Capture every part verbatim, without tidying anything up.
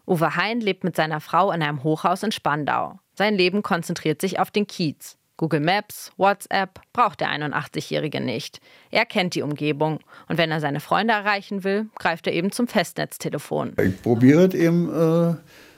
Uwe Hein lebt mit seiner Frau in einem Hochhaus in Spandau. Sein Leben konzentriert sich auf den Kiez. Google Maps, WhatsApp braucht der einundachtzigjährige nicht. Er kennt die Umgebung und wenn er seine Freunde erreichen will, greift er eben zum Festnetztelefon. Ich probiere es eben äh,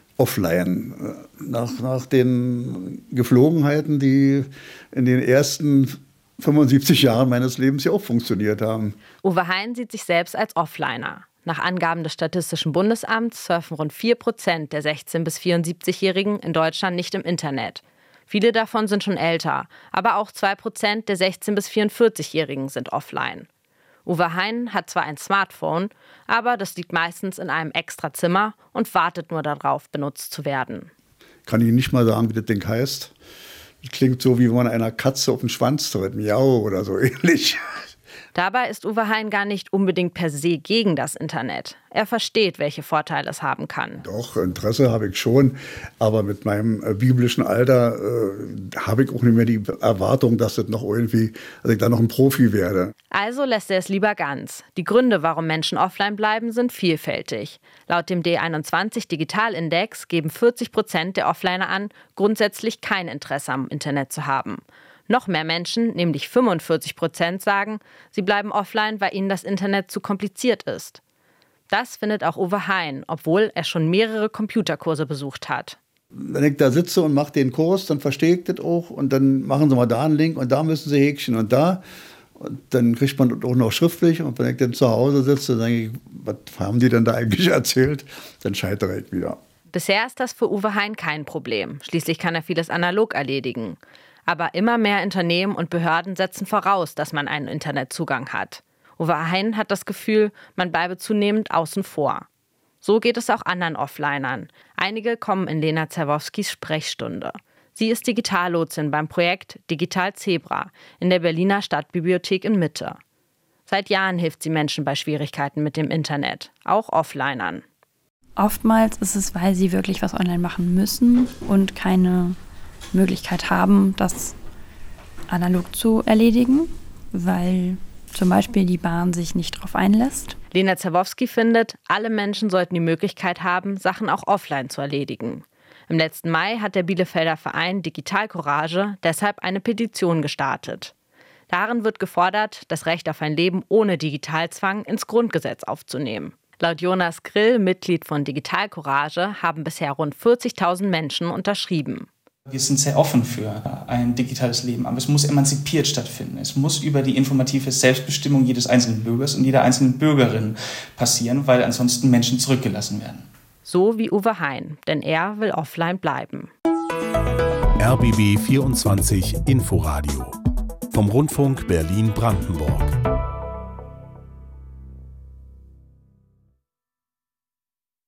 offline, nach, nach den Geflogenheiten, die in den ersten fünfundsiebzig Jahren meines Lebens ja auch funktioniert haben. Uwe Hein sieht sich selbst als Offliner. Nach Angaben des Statistischen Bundesamts surfen rund vier Prozent der sechzehn- bis vierundsiebzigjährigen in Deutschland nicht im Internet. Viele davon sind schon älter, aber auch zwei Prozent der sechzehn- bis vierundvierzigjährigen sind offline. Uwe Hein hat zwar ein Smartphone, aber das liegt meistens in einem extra Zimmer und wartet nur darauf, benutzt zu werden. Kann Ihnen nicht mal sagen, wie das Ding heißt. Das klingt so, wie wenn man einer Katze auf den Schwanz tritt, miau oder so ähnlich. Dabei ist Uwe Hein gar nicht unbedingt per se gegen das Internet. Er versteht, welche Vorteile es haben kann. Doch, Interesse habe ich schon, aber mit meinem äh, biblischen Alter äh, habe ich auch nicht mehr die Erwartung, dass das noch irgendwie, dass ich da noch ein Profi werde. Also lässt er es lieber ganz. Die Gründe, warum Menschen offline bleiben, sind vielfältig. Laut dem D einundzwanzig Digitalindex geben vierzig Prozent der Offliner an, grundsätzlich kein Interesse am Internet zu haben. Noch mehr Menschen, nämlich fünfundvierzig Prozent, sagen, sie bleiben offline, weil ihnen das Internet zu kompliziert ist. Das findet auch Uwe Hein, obwohl er schon mehrere Computerkurse besucht hat. Wenn ich da sitze und mache den Kurs, dann verstehe ich das auch und dann machen sie mal da einen Link und da müssen sie Häkchen und da. Und dann kriegt man das auch noch schriftlich und wenn ich dann zu Hause sitze, dann denke ich, was haben die denn da eigentlich erzählt? Dann scheitere ich wieder. Bisher ist das für Uwe Hein kein Problem. Schließlich kann er vieles analog erledigen. Aber immer mehr Unternehmen und Behörden setzen voraus, dass man einen Internetzugang hat. Uwe Hein hat das Gefühl, man bleibe zunehmend außen vor. So geht es auch anderen Offlinern. Einige kommen in Lena Zerwowskis Sprechstunde. Sie ist Digitallotsin beim Projekt Digital Zebra in der Berliner Stadtbibliothek in Mitte. Seit Jahren hilft sie Menschen bei Schwierigkeiten mit dem Internet, auch Offlinern. Oftmals ist es, weil sie wirklich was online machen müssen und keine Möglichkeit haben, das analog zu erledigen, weil zum Beispiel die Bahn sich nicht darauf einlässt. Lena Zerwowski findet, alle Menschen sollten die Möglichkeit haben, Sachen auch offline zu erledigen. Im letzten Mai hat der Bielefelder Verein Digital Courage deshalb eine Petition gestartet. Darin wird gefordert, das Recht auf ein Leben ohne Digitalzwang ins Grundgesetz aufzunehmen. Laut Jonas Grill, Mitglied von Digital Courage, haben bisher rund vierzigtausend Menschen unterschrieben. Wir sind sehr offen für ein digitales Leben, aber es muss emanzipiert stattfinden. Es muss über die informative Selbstbestimmung jedes einzelnen Bürgers und jeder einzelnen Bürgerin passieren, weil ansonsten Menschen zurückgelassen werden. So wie Uwe Hein, denn er will offline bleiben. R B B vierundzwanzig Inforadio vom Rundfunk Berlin-Brandenburg.